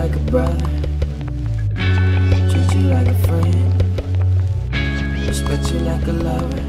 like a brother, treat you like a friend, respect you like a lover.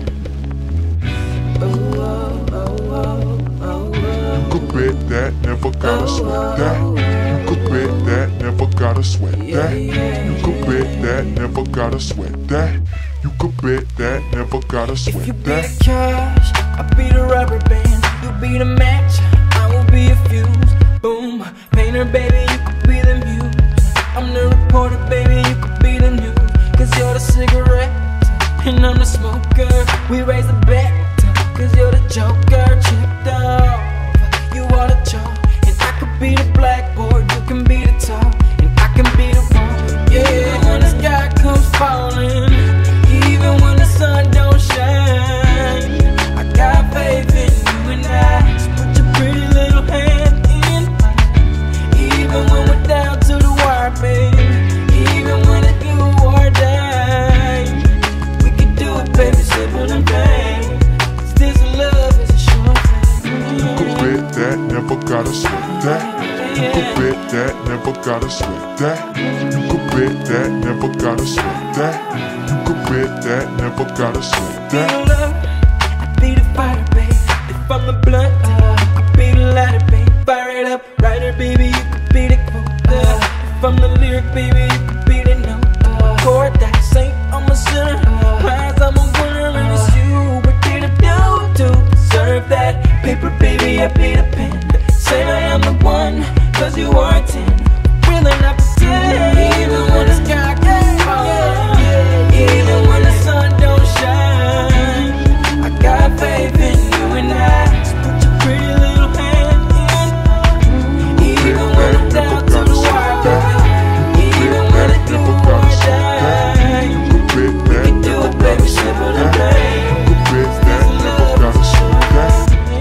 Oh, oh, oh, oh, oh, oh. You could bet that, never gotta sweat that. You could bet that, never gotta sweat that. You could bet that, never gotta sweat that. You could bet that, never gotta If you sweat be that. the cash, I'll be the rubber band. You be the match, I will be a fuse. Boom, painter baby, you could be the muse. I'm the reporter baby, you could be the news. Cause you're the cigarette, and I'm the smoker. We raise the bet, cause you're the joker. Chipped off, you are the chalk. And I could be the blackboard, you can be the top. And I can be the wall. Yeah, when the sky comes falling, even when the sun don't shine, I got faith in you and I. So put your pretty little hand in mine. Even when we're down to the wire, baby. Even when it's do or die, we can do it, baby, simple and plain. Cause this love is a sure thing. You could bet that, never gotta sweat that. You could bet that, never gotta sweat that. You could bet that, never gotta sweat that. You could bet that, never gotta sweat Be that. the love, I be the fire, baby. If I'm the blunt, you could be the lighter, baby. Fire it up, writer, baby, you could be the quote. If I'm the lyric, baby, you could be the note. Chord that saint, I'm a sinner. Prize, I'm a winner, and it's you. What did I do to deserve that? Paper, baby, I be the pen. Say I am the one, cause you are a 10. Really not pretend. Even when the sky gets falling, even when the sun don't shine, I got faith in you and I. So put your pretty little hand in mine. Even when I'm down to the wire, baby. Even when I do or die, we can do it, baby, simple and plain. You could bet that, never gotta sweat that.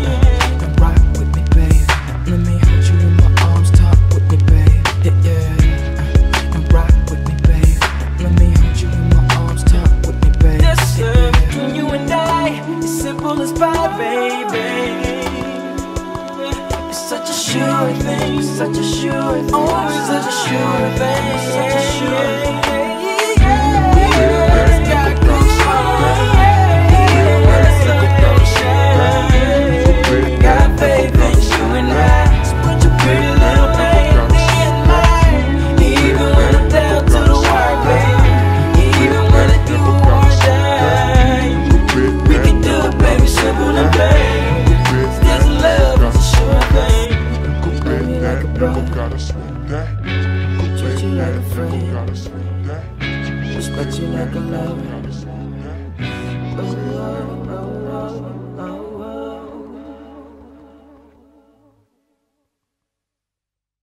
Then rock with me, babe. Let me hold you in my arms, talk with me, babe. Yeah, yeah. And rock with me, babe. Let me hold you in my arms, talk with me, babe. Yes, sir. Between you and I, it's simple as pie, baby. It's such a sure thing, it's such a sure thing. Oh, it's such a sure thing, it's such a sure thing. Never gotta sweat that. You could Treat you bet like a that, never friend, gotta sweat that. respect you like a lover. Gotta sweat